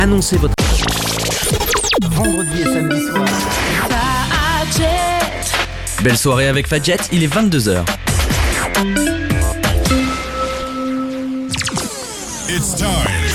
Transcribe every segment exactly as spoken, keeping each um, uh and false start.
Annoncez votre... Vendredi et samedi soir. Belle soirée avec Fadjet, il est vingt-deux heures. It's time.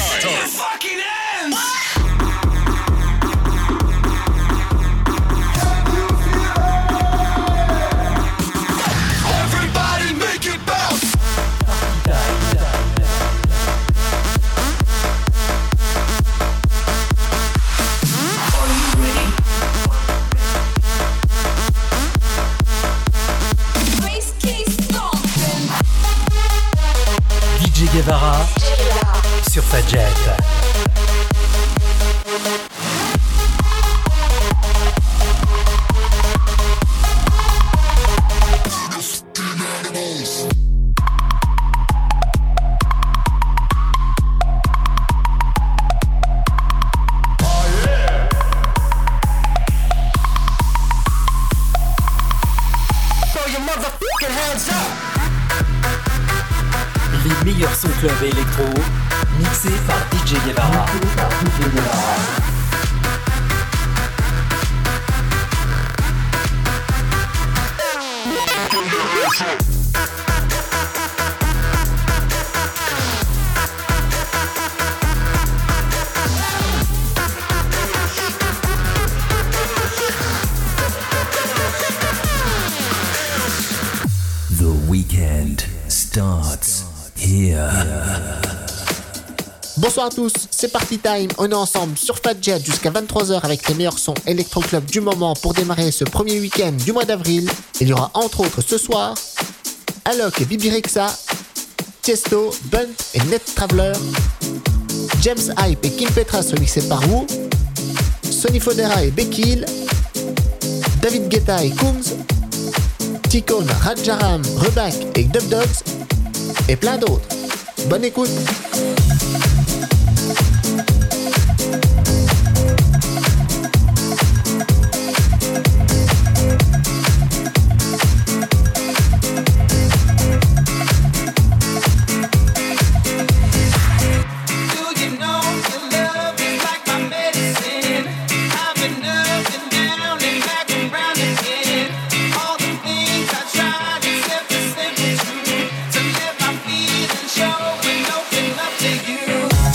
D J Guevara sur Fadjet. Les meilleurs sons club et électro, mixés par D J Guevara. The weekend starts here. Bonsoir à tous, c'est Party Time, on est ensemble sur Fadjet jusqu'à vingt-trois heures avec les meilleurs sons électro-club du moment pour démarrer ce premier week-end du mois d'avril. Il y aura entre autres ce soir Alok et Bibi Rexha, Tiesto, Bunt et Net Traveler, James Hype et Kim Petras remixés par Wu, Sonny Fodera et Becky Hill, David Guetta et Coombs, Ticone, Rajaram, Reback et Dub Dogs et plein d'autres. Bonne écoute. To live my feelings, show and open up to you.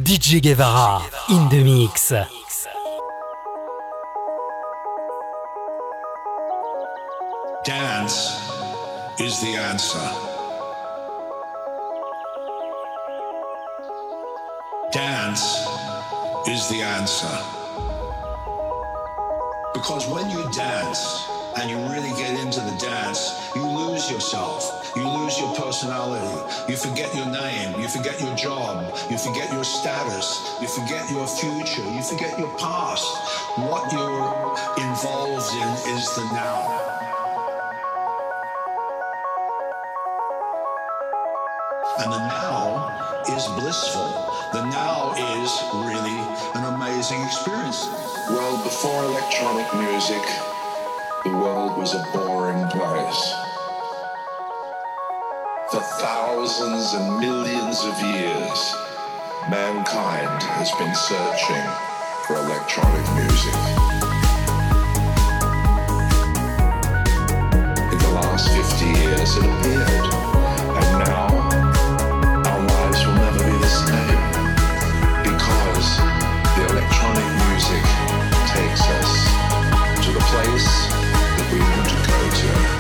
D J Guevara in the mix. Dance is the answer. Dance is the answer. Because when you dance and you really get into the dance, you lose yourself, you lose your personality, you forget your name, you forget your job, you forget your status, you forget your future, you forget your past. What you're involved in is the now. And the now is blissful. The now is really an amazing experience. Well, before electronic music, the world was a boring place. For thousands and millions of years, mankind has been searching for electronic music. In the last fifty years, it appeared, and now our lives will never be the same, because the electronic music takes us to the place that we want to go to.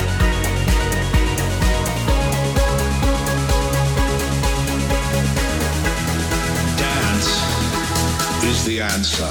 Dance is the answer.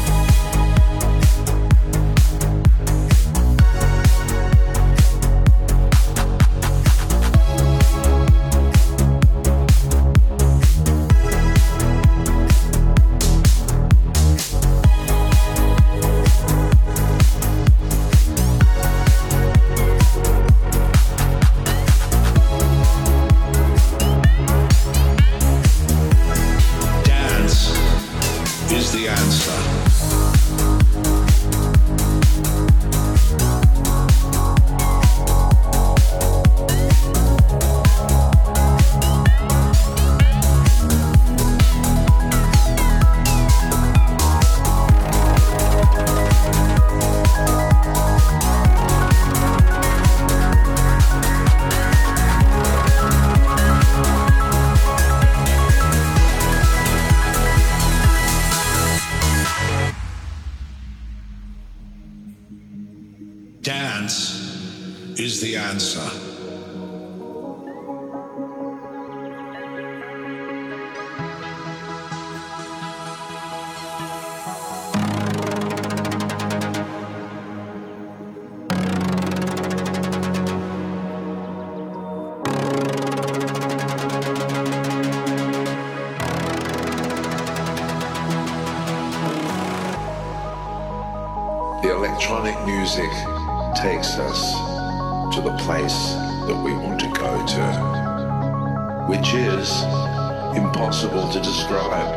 Electronic music takes us to the place that we want to go to, which is impossible to describe.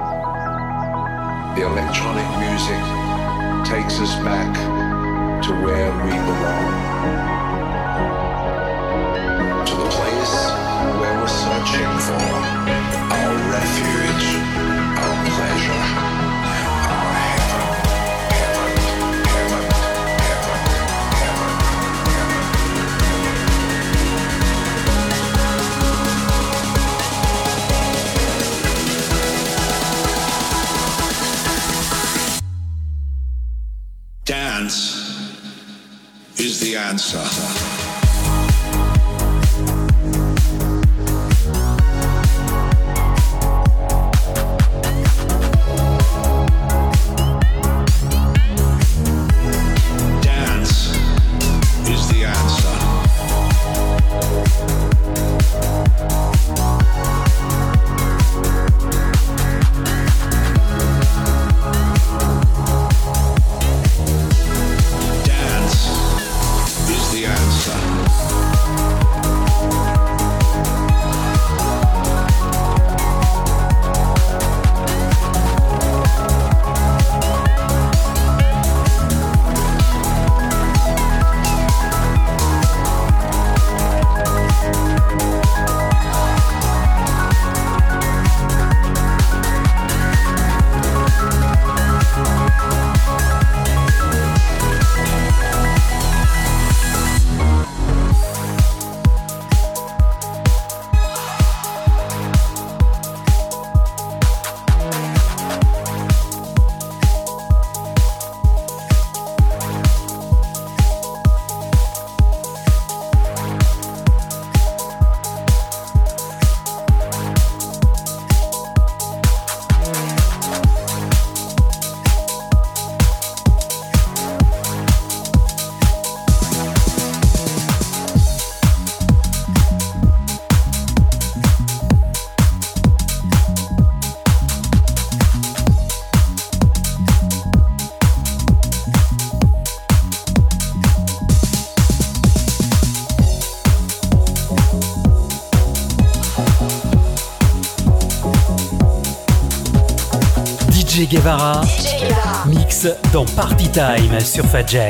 The electronic music takes us back to where we belong, to the place where we're searching for our refuge, our pleasure, our heaven. Dance is the answer. Dance D J Guevara, D J Guevara. Mix dans Party Time sur Fadjet.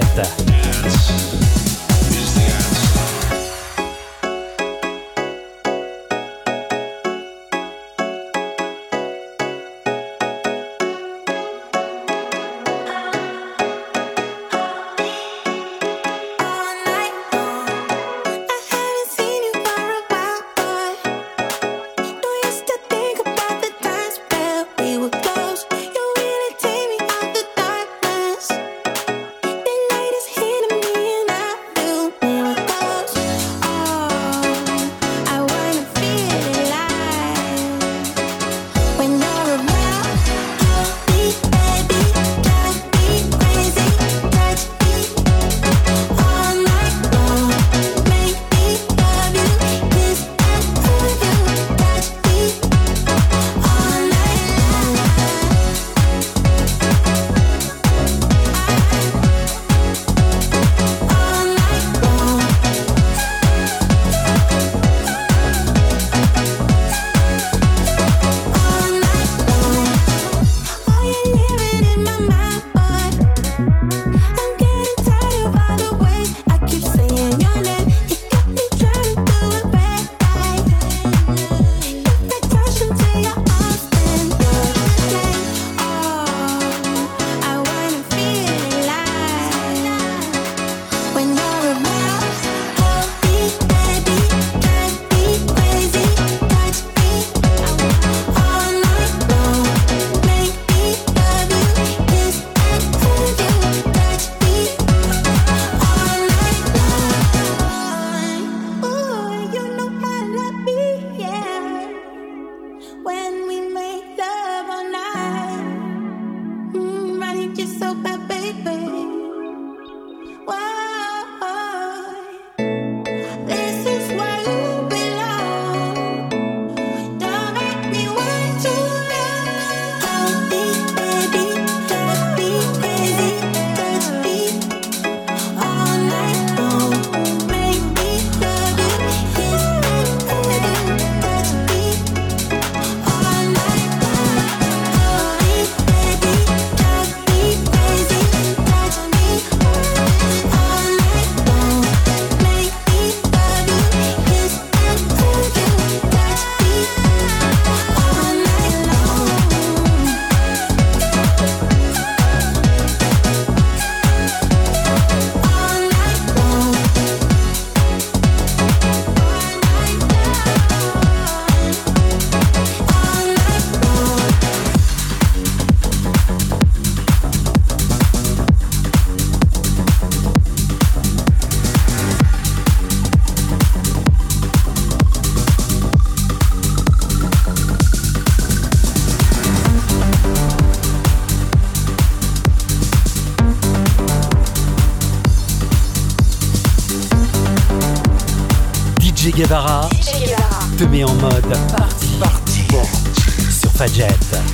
D J Guevara, D J Guevara te met en mode party, party, party sur Fadjet.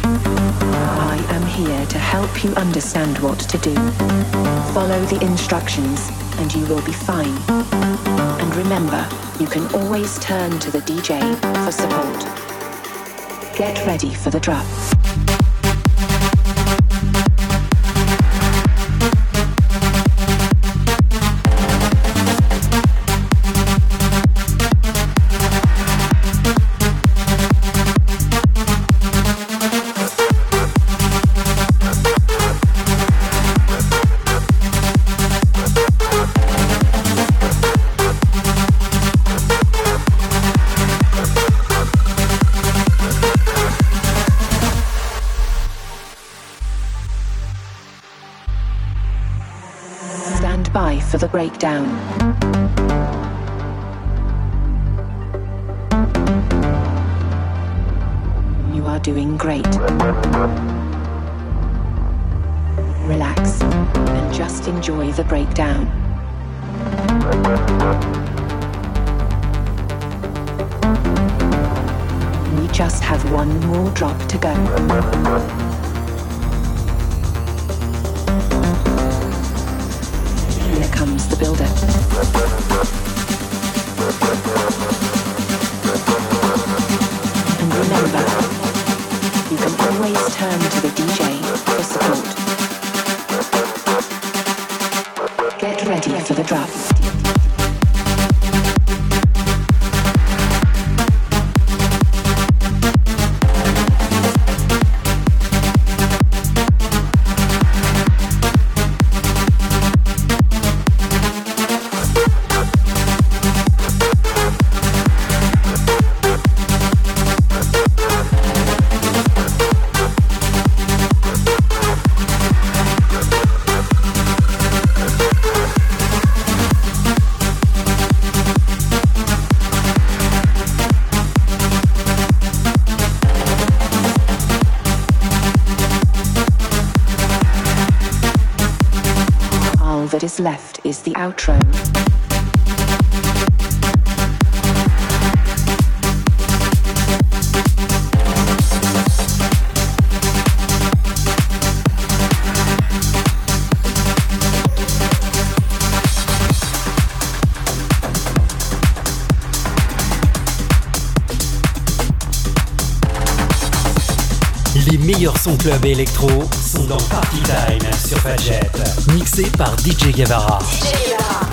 I am here to help you understand what to do. Follow the instructions and you will be fine. And remember, you can always turn to the D J for support. Get ready for the drop. For the breakdown. You are doing great. Relax and just enjoy the breakdown. We just have one more drop to go. Comes the builder. And remember, you can always turn to the D J for support. Get ready for the drop. That is left is the outro. Les meilleurs sons club et électro sont dans Party Time sur Fadjet. Mixé par D J Guevara. D J Guevara.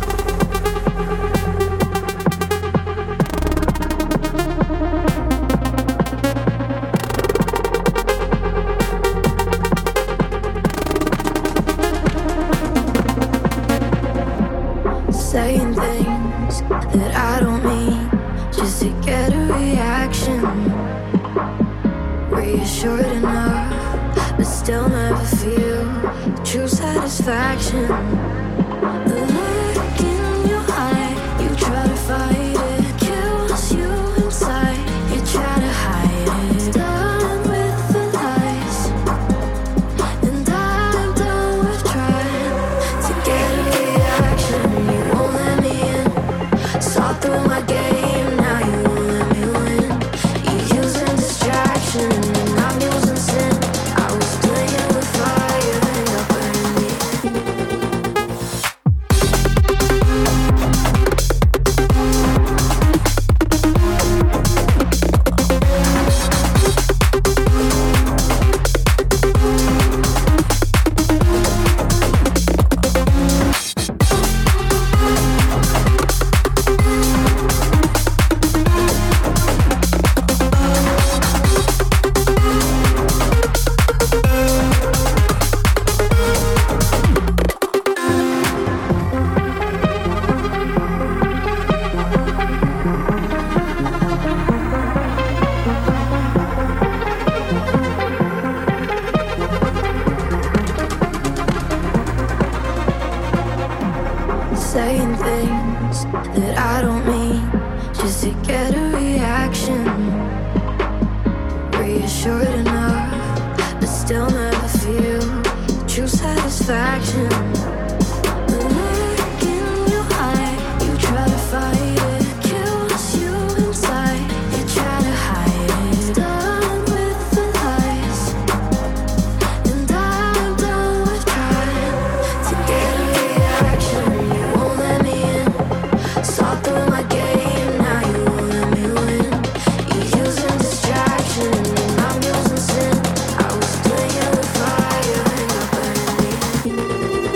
Saying things that I don't mean just to get a reaction. Reassured enough, but still never feel true satisfaction. The look in your eye, you try to fight it, kills you inside. You try to hide it. Done with the lies, and I'm done with trying to get a reaction. You won't let me in. Saw through my game, now you won't let me win. You're using distraction. Saying things that I don't mean just to get a reaction. Reassured enough, but still never feel true satisfaction. The look in your eye, you try to fight it, kills you inside. You try to hide it. Done with the lies, and I'm done with trying to get a reaction. You won't let me in. Saw through my game, now you won't let me win. You're using distraction, and I'm using sin. I was playing with fire, and you're burning me.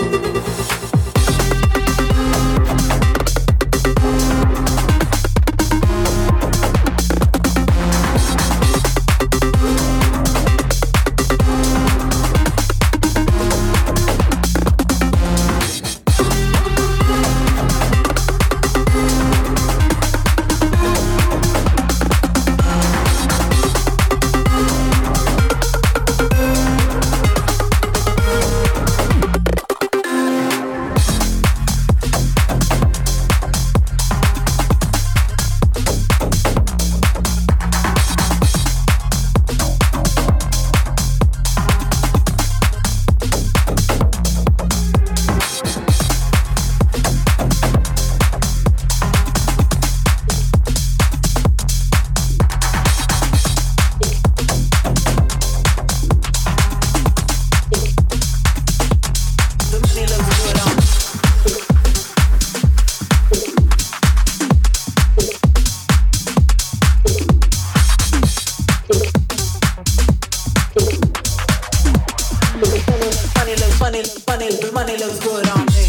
looks good on me.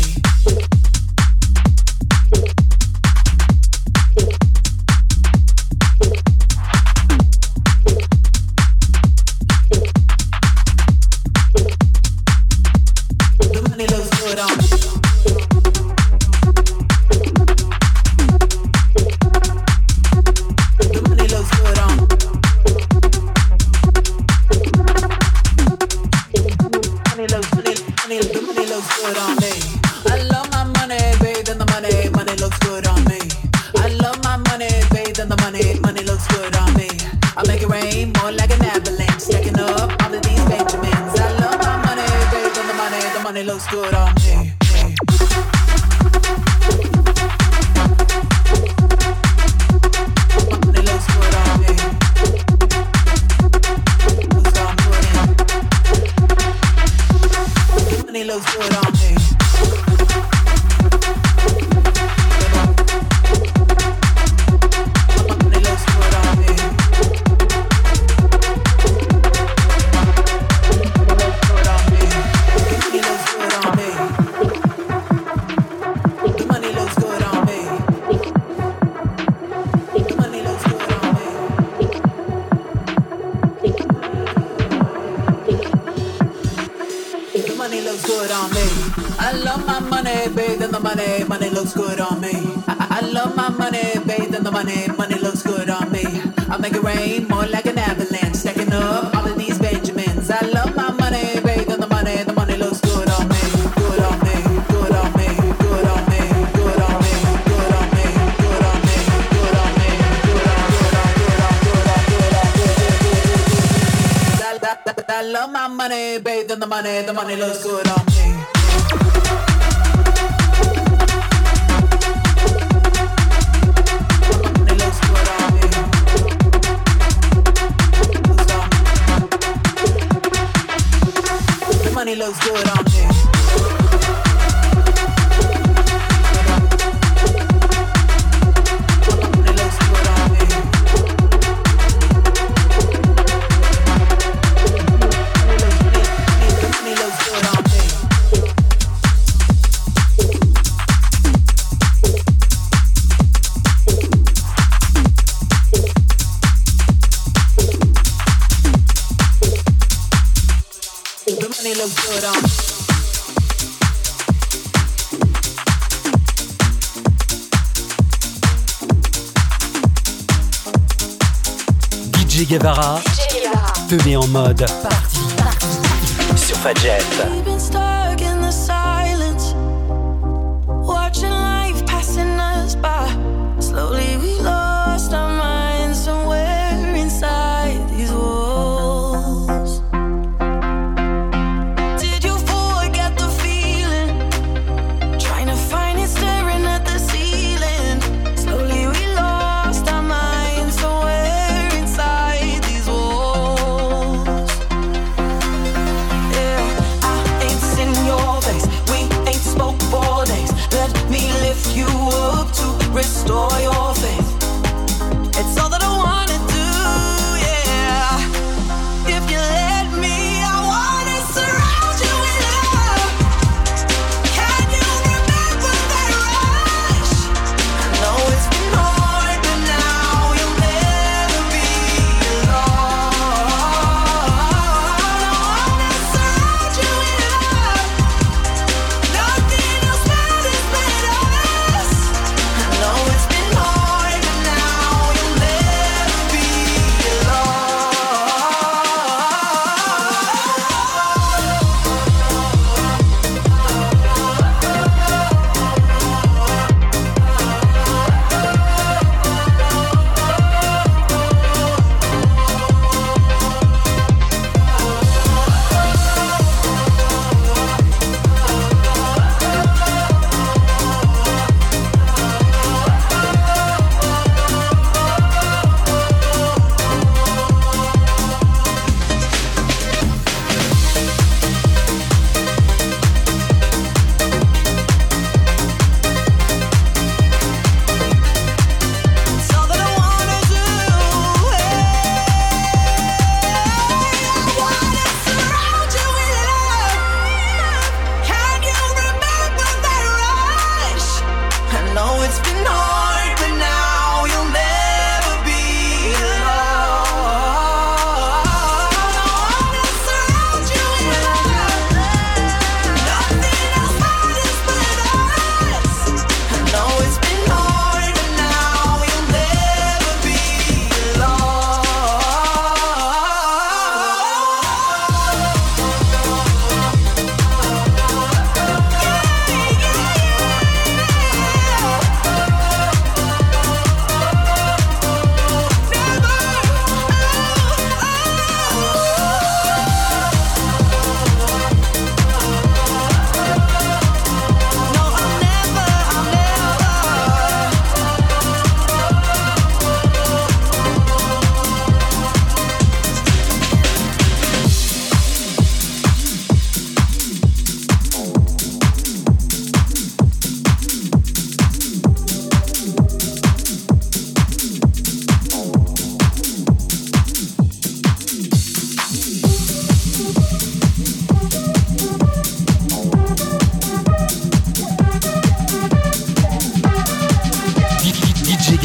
D J Guevara te met en mode party, party sur Fadjet. We've been stuck in the silence, watching life passing us by. Slowly we lost our minds somewhere inside these walls. Did you forget the feeling? Trying to find it staring at the ceiling. Slowly we lost our minds somewhere inside these walls. Yeah, I ain't seen your face, we ain't spoke for days. Let me lift you up to restore your faith.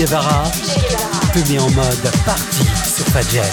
Guevara te met en mode party sur Fadjet.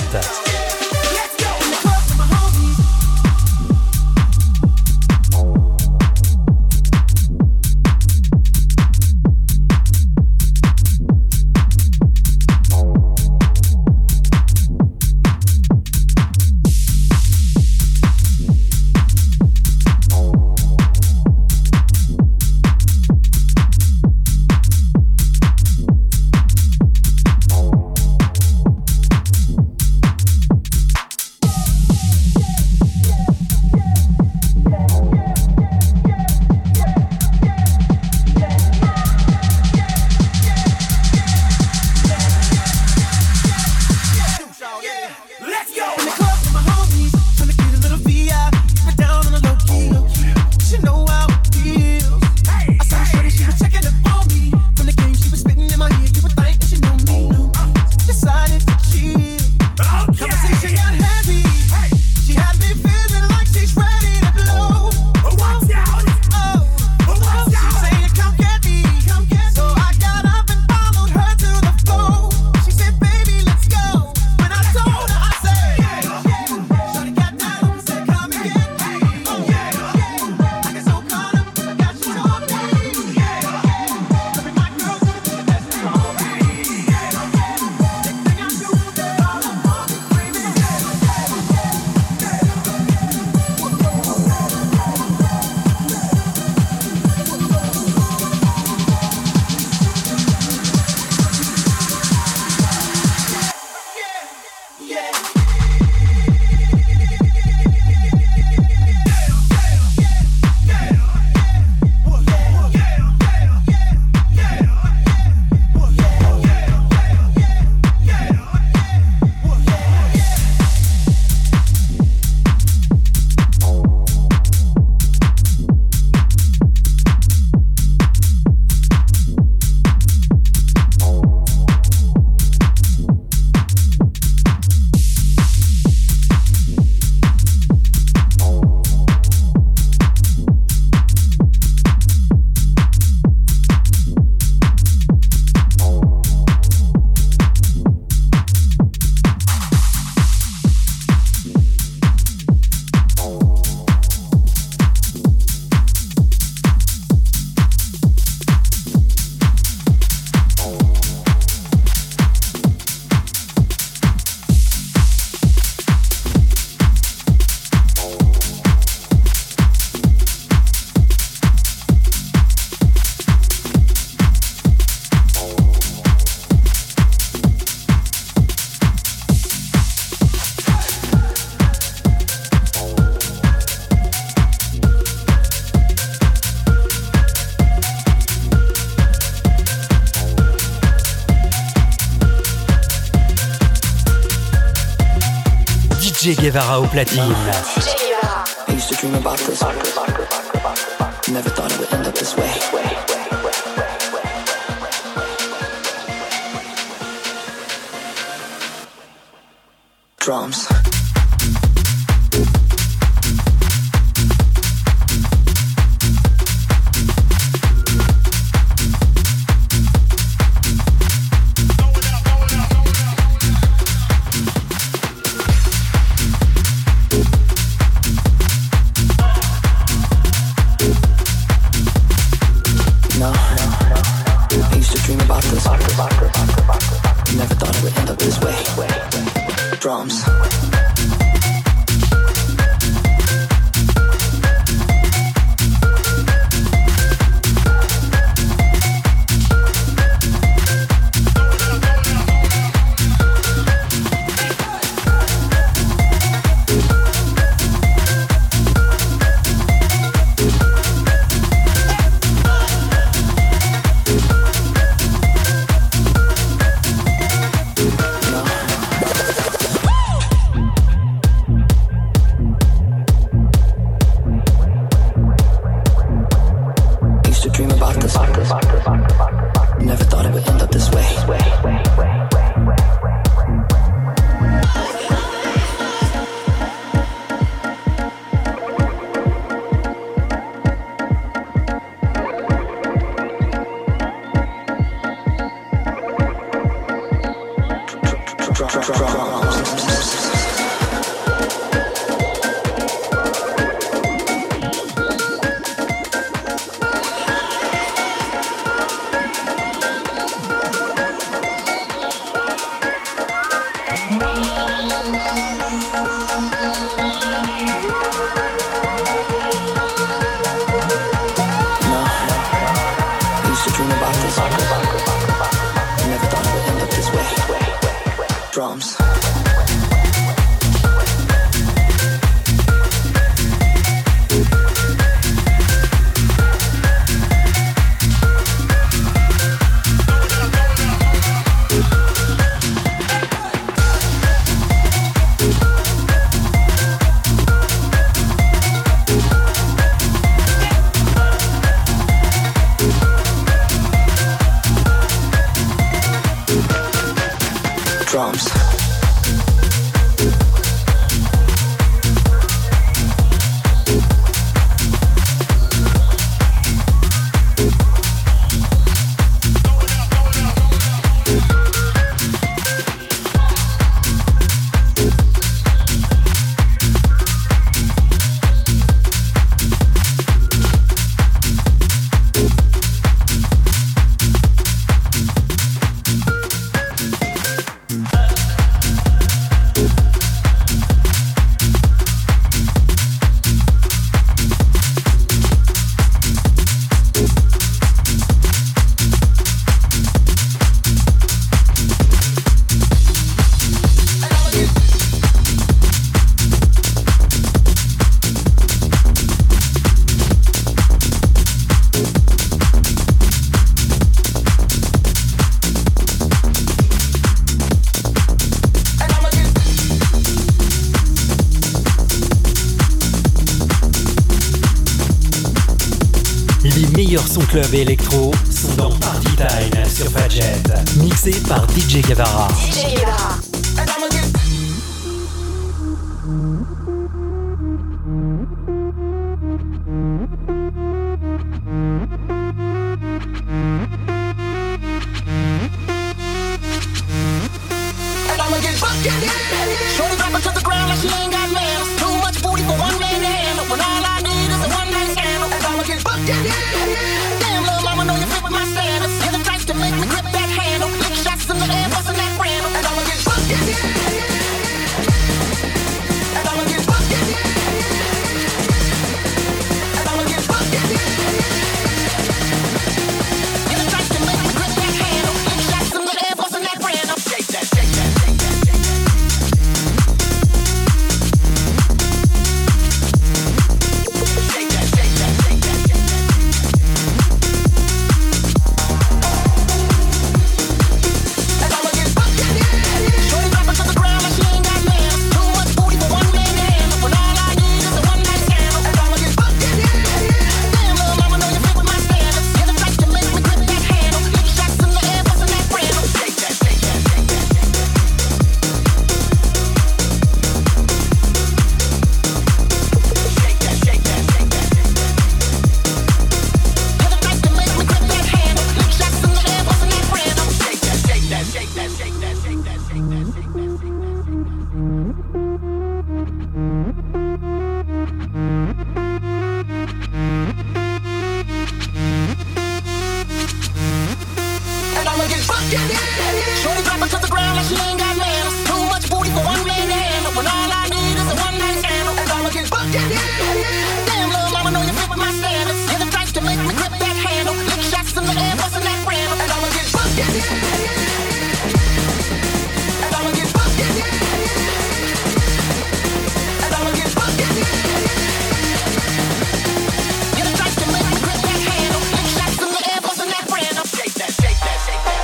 D J Guevara au platine. I used to dream about this. Never thought it would end up this way. Drums. Drums. meilleurs sons club et électro sont dans Party Time sur Fadjet. Mixé par D J Guevara. D J Guevara. Shorty drop her to the ground like she ain't got manners. Too much booty for one man to handle. When all I need is a one night scandal. And I'ma get bucket. Damn, little mama, know you fit with my status. You're the type to make me grip that handle. Lick shots in the air, bustin' that random. And I'ma get bucket. And I'ma get bucket. And I'ma get bucket. You're the type to make me grip that handle. Lick shots in the air, bustin' that random. Shake that, shake that, shake that. Shorty drop her to the ground like she ain't got manners. Too much booty for one man to handle. When all I need is a one night scandal. And I'ma get bucket. Damn, little mama, know you fit with my status. You're the type to make me grip that handle. Lick shots in the air, bustin' that random. And I'ma get bucket. And I'ma get bucket. And I'ma get bucket. You're the type to make me grip that handle. Lick shots in the air, bustin' that random. Shake that, shake that, shake that.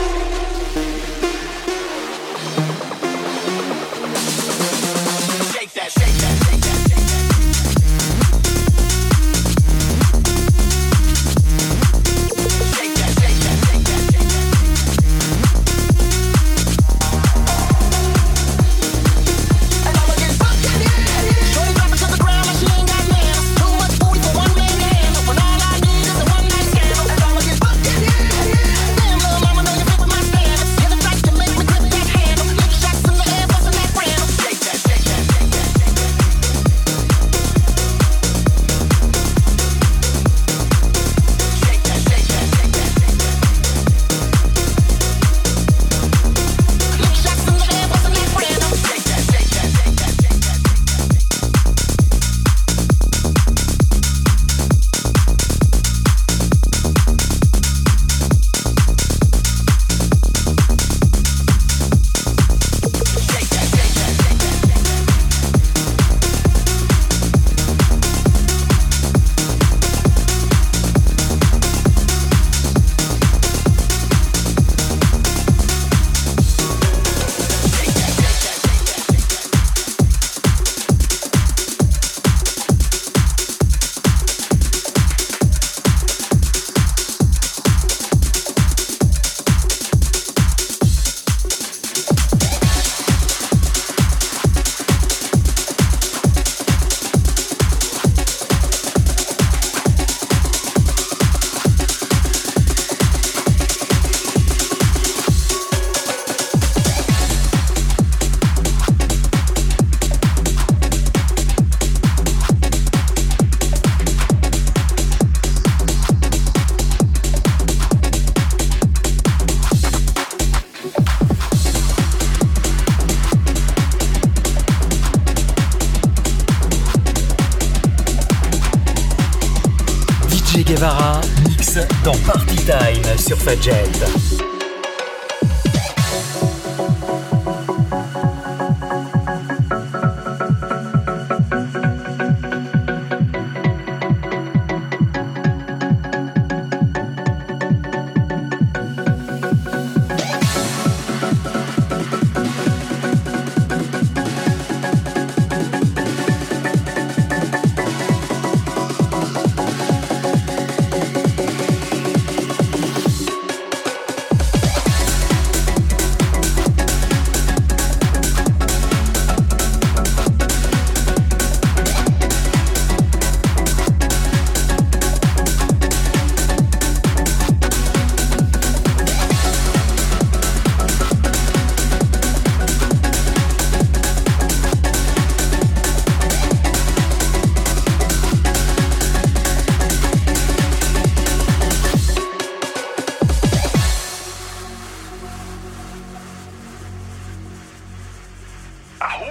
Guevara mix dans Party Time sur Fadjet.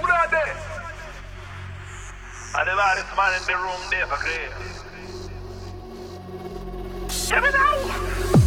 And the baddest man in the room there for clear. Give me now!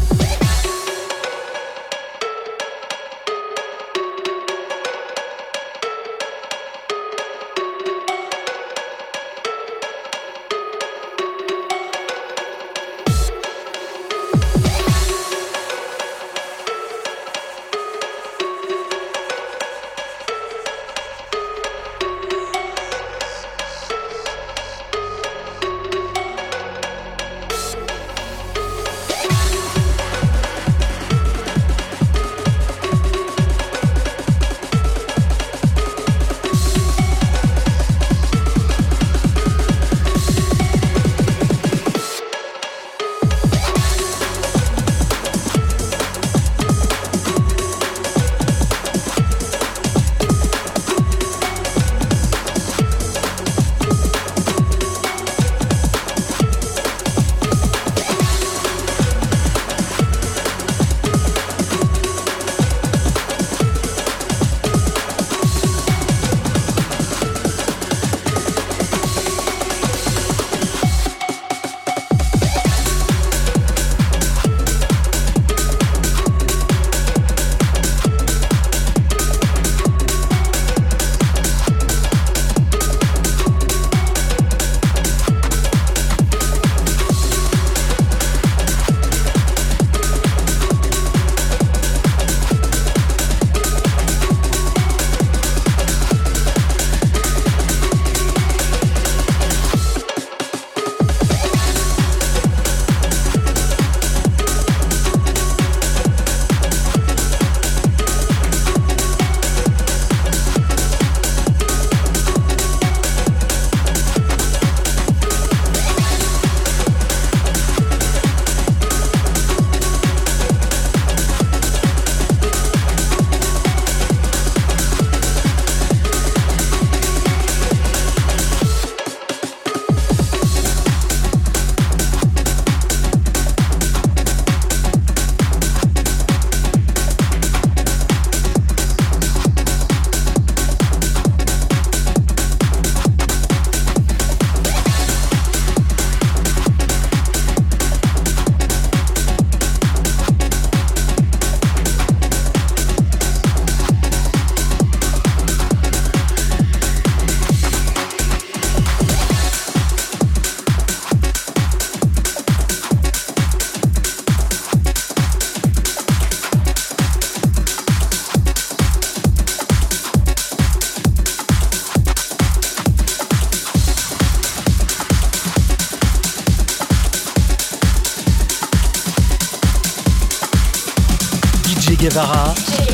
Guevara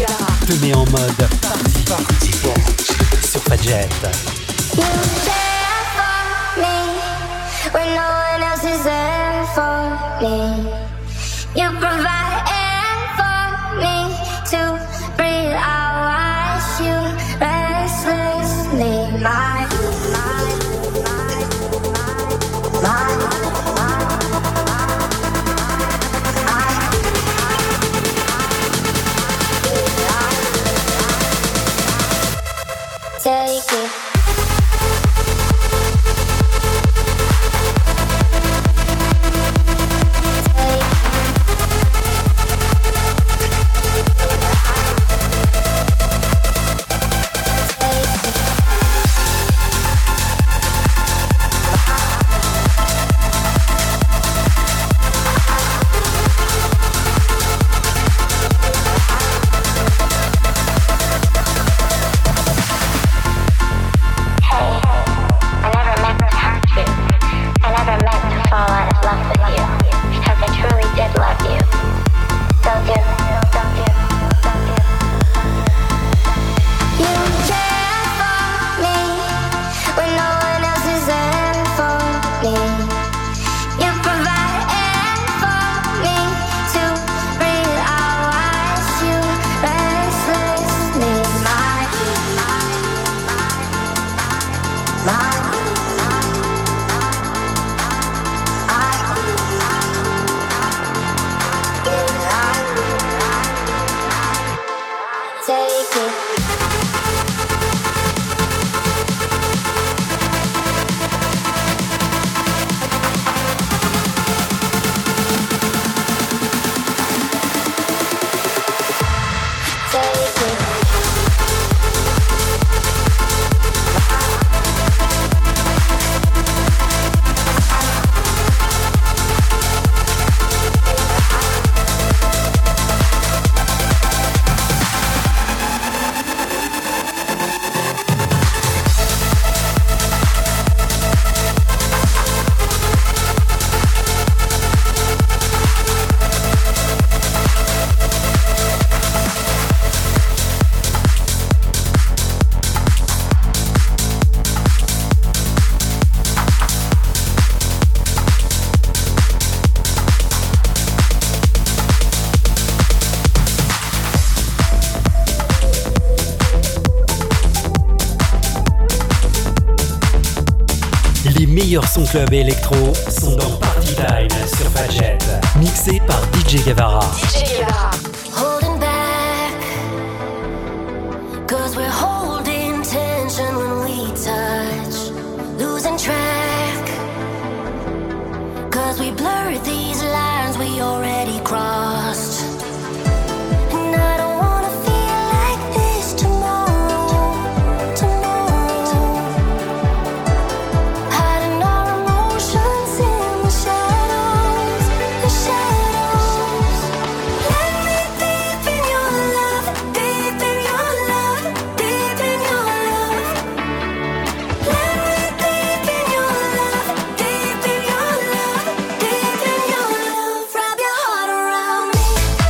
te met en mode party, party, party sur Fadjet. You care for me when no one else is there for me. You provide air for me to breathe. I watch you restlessly. My, my, my, my, my. Take it. Take it. Les meilleurs sons club et électro sont dans Party Time sur Fadjet. Mixé par D J Guevara. D J Guevara. Holding back, cause we're holding tension when we touch. Losing track, cause we blurred these lines we already crossed. And I don't wanna feel like this tomorrow, tomorrow. Hiding our emotions in the shadows, the shadows. Let me deep in your love, deep in your love, deep in your love. Let me deep in your love, deep in your love, deep in your love. Wrap your heart around me.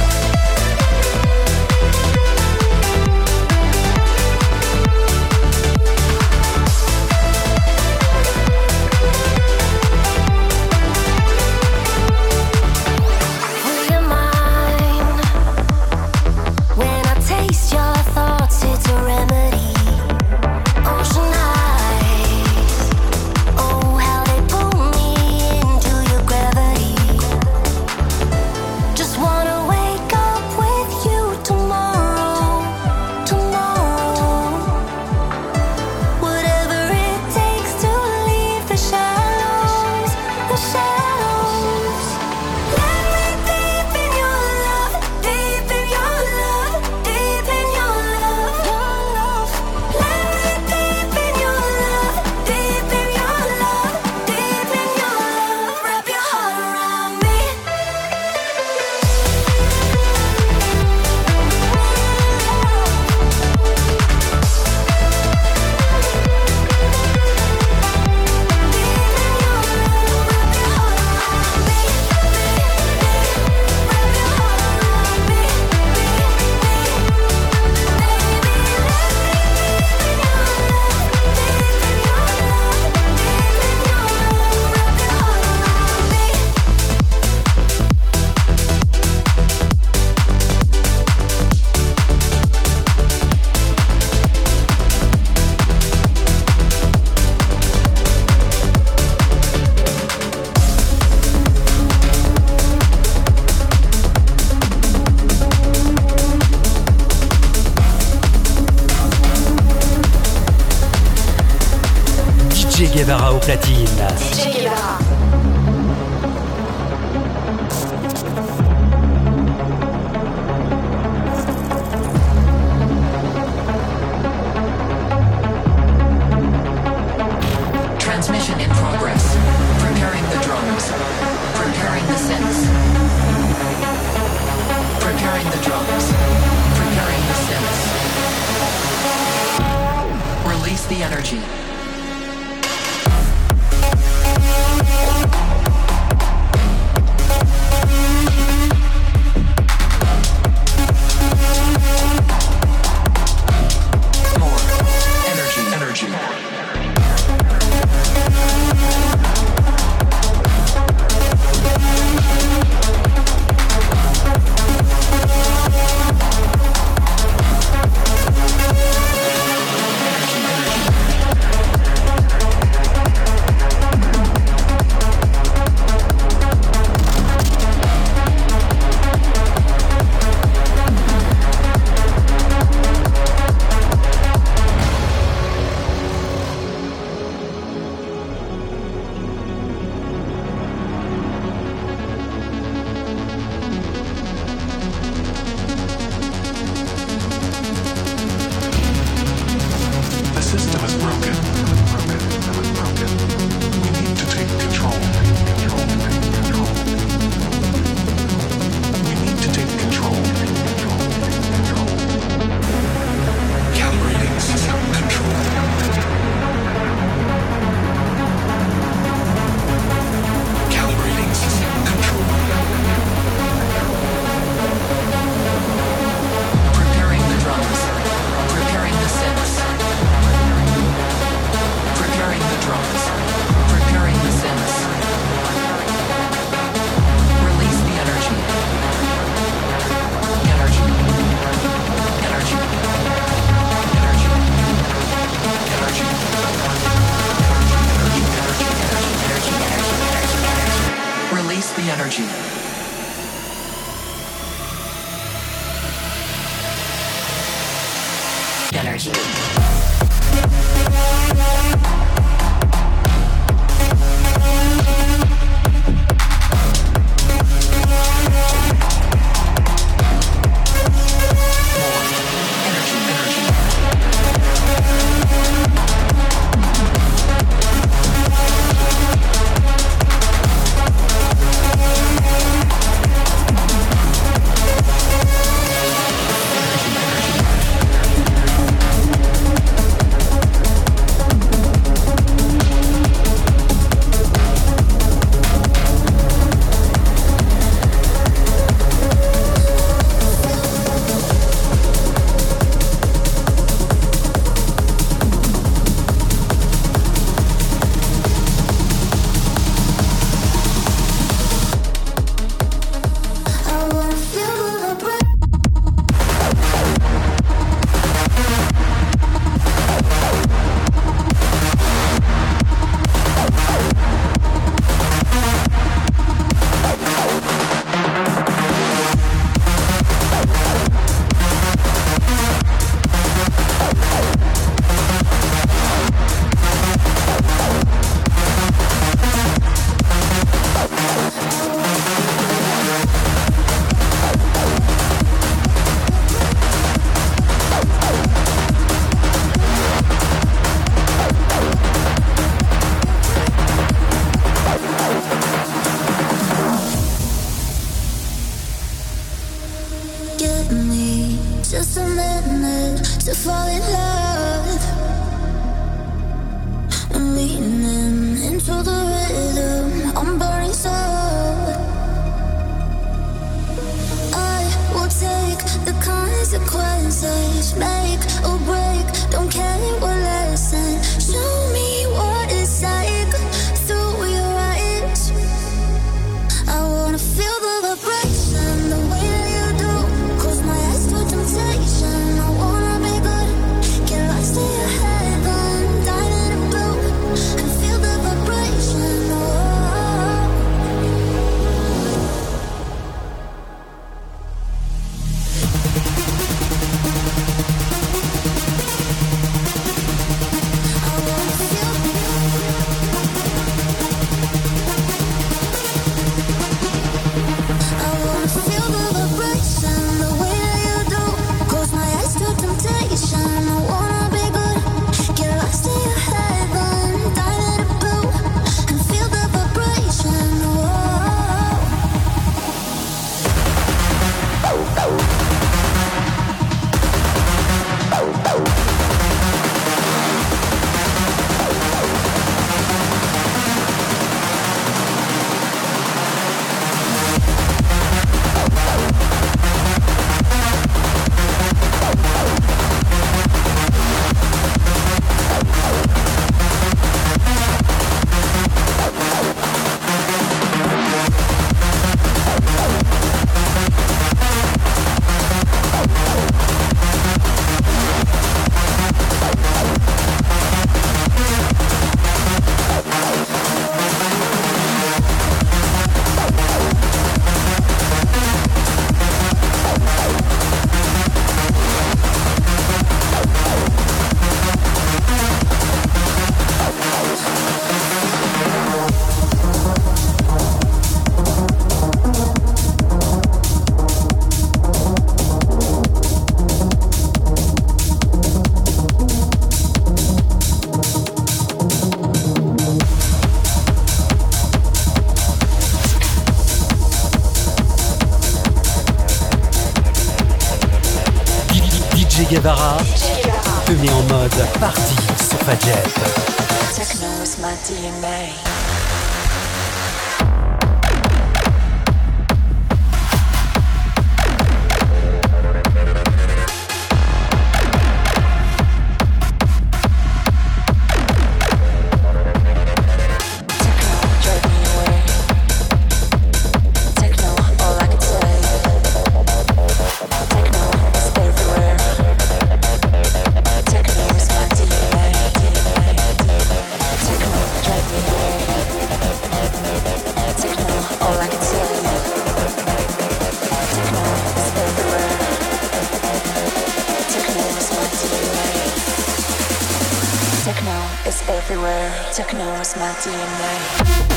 Will you mind when I taste your thoughts? It's a remedy. Ocean eyes, oh how they pull me into your gravity. Just wanna wake up with you tomorrow, tomorrow. Whatever it takes to leave the shadows, the shadows. Let me deep in your love, deep in your love, deep in your love, your love. Let me deep in your love, deep in your love, deep in your love. Wrap your heart around me. D J Guevara au platine. D J Guevara. Transmission in progress. Preparing the drums. Preparing the synths. Preparing the drums. Preparing the synths. Release the energy. More energy, energy. The system is broken. We need to take control. We need to take control. Calibrating system control. Calibrating system control. Preparing the drums. Preparing the synths. Preparing the drums. Preparing the synths. Release the energy. Energy. Energy. Energy. Energy. Energy. Energy. Energy. or break. Don't care what lesson. Show me what it's like through your eyes. I wanna feel the vibration, the way that you do. Close my eyes to temptation. I wanna be good. Get lost in your heaven, dyed in blue, and feel the vibration. Oh. Guevara te met en mode party sur Fadjet. Techno is my D N A. Techno is my D N A.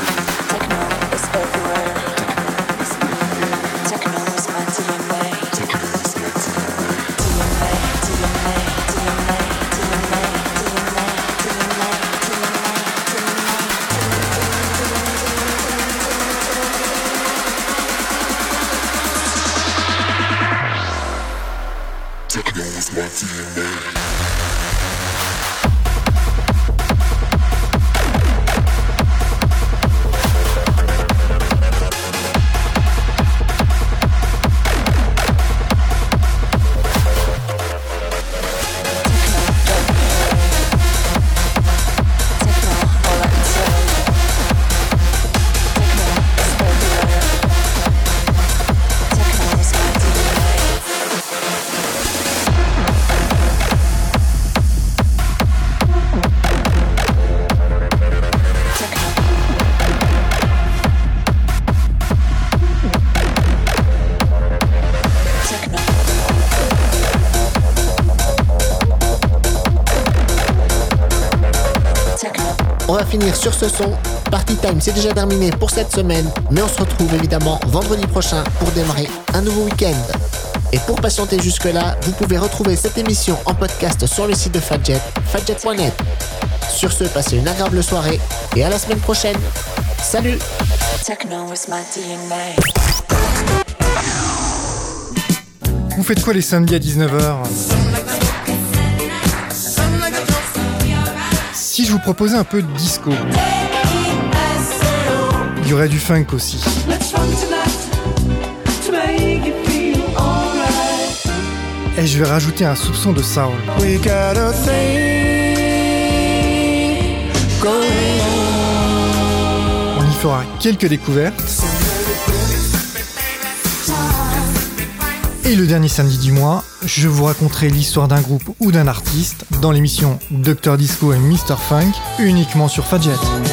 Techno is my D N A. finir sur ce son, Party Time c'est déjà terminé pour cette semaine, mais on se retrouve évidemment vendredi prochain pour démarrer un nouveau week-end. Et pour patienter jusque-là, vous pouvez retrouver cette émission en podcast sur le site de Fadjet, fadjet point net. Sur ce, passez une agréable soirée et à la semaine prochaine. Salut! Techno is my D N A. Vous faites quoi les samedis à dix-neuf heures? Si je vous proposais un peu de disco, il y aurait du funk aussi. Et je vais rajouter un soupçon de soul. We got a thing going on. On y fera quelques découvertes. Et le dernier samedi du mois, je vous raconterai l'histoire d'un groupe ou d'un artiste dans l'émission docteur Disco et mister Funk, uniquement sur Fadjet.